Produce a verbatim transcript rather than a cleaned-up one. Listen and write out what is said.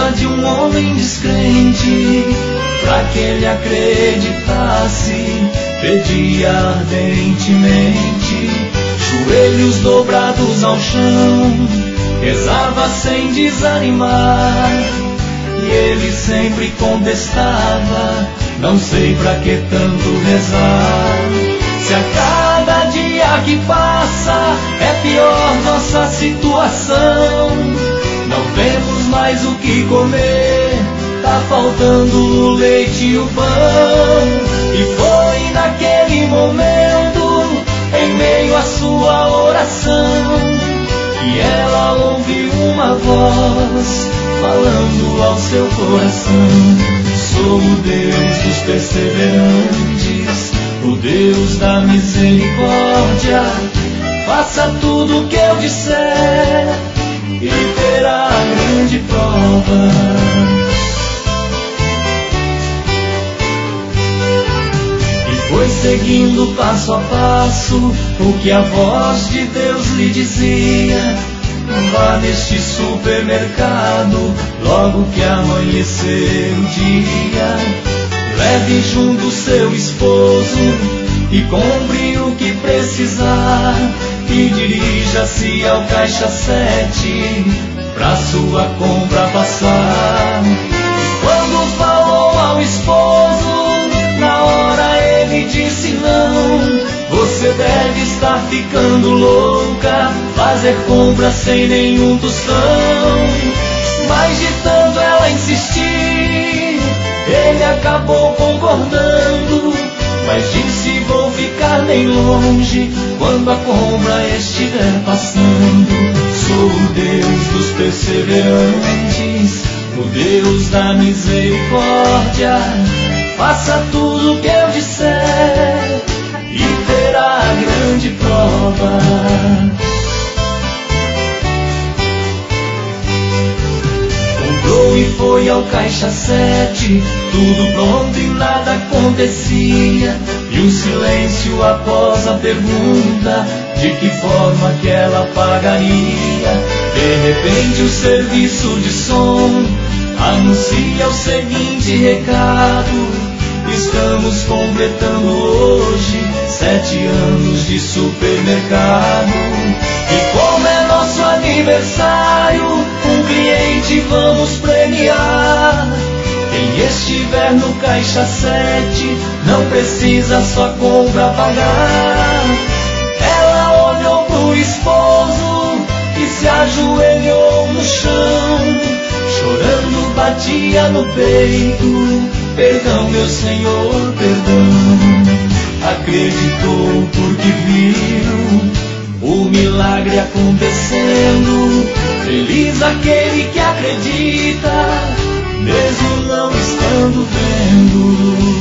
casa de um homem descrente, pra que ele acreditasse, pedia ardentemente, joelhos dobrados ao chão, rezava sem desanimar. E ele sempre contestava: não sei pra que tanto rezar, se a cada dia que passa é pior nossa situação. Não temos mais o que comer, tá faltando o leite e o pão. E foi naquele momento, em meio à sua oração, que ela ouviu uma voz falando ao seu coração: sou o Deus dos perseverantes, o Deus da misericórdia. Faça tudo o que eu disser e terá grande prova. E foi seguindo passo a passo o que a voz de Deus lhe dizia: vá neste supermercado, logo que amanhecer o dia, leve junto seu esposo e compre o que precisar, e dirija-se ao caixa sete, pra sua compra passar. Quando falou ao esposo, na hora ele disse não: você deve estar ficando louca, fazer compras sem nenhum tostão. Mas de tanto ela insistir, ele acabou concordando, mas disse: vou ficar bem longe quando a compra estiver passando. Sou o Deus dos perseverantes, o Deus da misericórdia. Faça tudo o que eu disser e terá grande prova. Comprou e foi ao caixa sete, tudo pronto e nada acontecia, e um silêncio após a pergunta de que forma que ela pagaria. De repente o serviço de som anuncia o seguinte recado: estamos completando hoje sete anos de supermercado, e como é nosso aniversário, um cliente vamos premiar. Quem estiver no caixa sete não precisa sua compra pagar. Ela olhou pro esposo e se ajoelhou no chão, chorando batia no peito: perdão, meu Senhor, perdão. Acreditou porque viu o milagre acontecendo. Feliz aquele que acredita, mesmo não estando vendo.